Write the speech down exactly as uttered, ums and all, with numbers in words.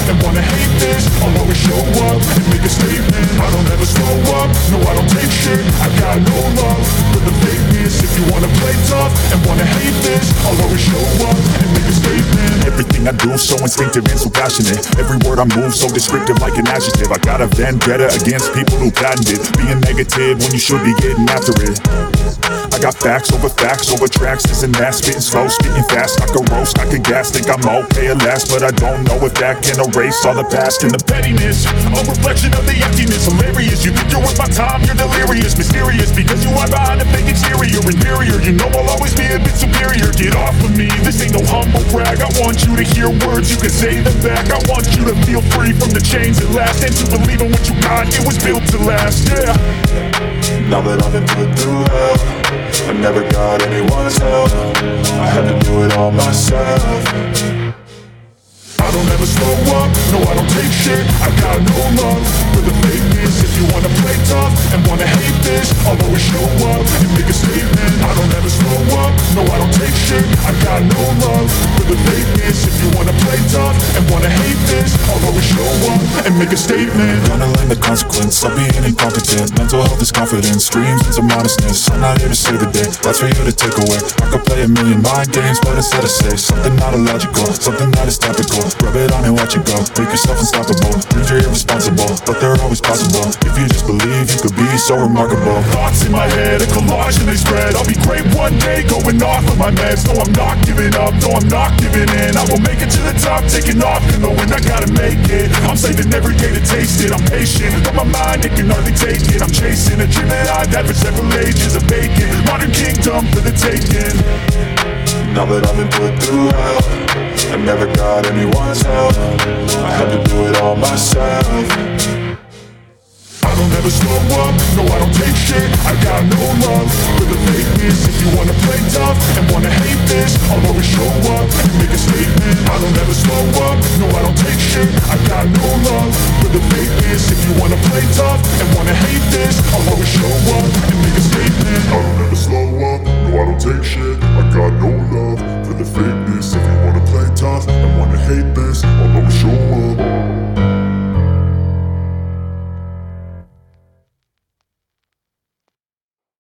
and wanna hate this. I'll always show up and make a statement. I don't ever slow up, no I don't take shit. I got no love for the fakeness. If you wanna play tough and wanna hate this, I'll always show up and make a statement. Everything I do so instinctive and so passionate. Every word I move so descriptive like an adjective. I got a vendetta against people who patented being negative when you should be getting after it. I got facts over facts over tracks, this and that. Spitting slow, spitting fast, I could roast, I could gas. Think I'm okay at last, but I don't know if that can erase all the past and the pettiness. A reflection of the emptiness, hilarious. You think you're worth my time, you're delirious. Mysterious, because you are behind a fake exterior. Inferior, you know I'll always be a bit superior. Get off of me, this ain't no humble brag. I want you to hear words, you can say them back. I want you to feel free from the chains that last, and to believe in what you got, it was built to last, yeah. Now that I've been put through hell, I never got anyone's help. I had to do it all myself. I don't ever slow up, no I don't take shit. I got no love for the fakeness. If you wanna play tough and wanna hate this, I'll always show up and make a statement. I don't ever slow up, no I don't take shit. I got no love for the fakeness. If you wanna play tough and wanna hate this, I'll always show up and make a statement. Gonna learn the consequence of being incompetent. Mental health is confidence, dreams into modestness. I'm not here to save the day, that's for you to take away. I could play a million mind games, but instead I say something not illogical, something that is topical. Rub it on and watch it go, make yourself unstoppable. Dreams are irresponsible, but they're always possible. If you just believe, you could be so remarkable. Thoughts in my head, a collage and they spread. I'll be great one day, going off of my meds. No, I'm not giving up, no, I'm not giving in. I will make it to the top, taking off and knowing I gotta make it. I'm saving every day to taste it, I'm patient, but my mind, it can hardly take it. I'm chasing a dream that I've had for several ages of vacant. Modern kingdom for the taking. Now that I've been put through hell, I never got anyone's help. I had to do it all myself. I don't ever slow up, no I don't take shit. I got no love for the fakeness. If you wanna play tough and wanna hate this, I'll always show up and make a statement. I don't ever slow up, no I don't take shit. I got no love for the fakeness. If you wanna play tough and wanna hate this, I'll always show up and make a statement. I don't ever slow up, no I don't take shit.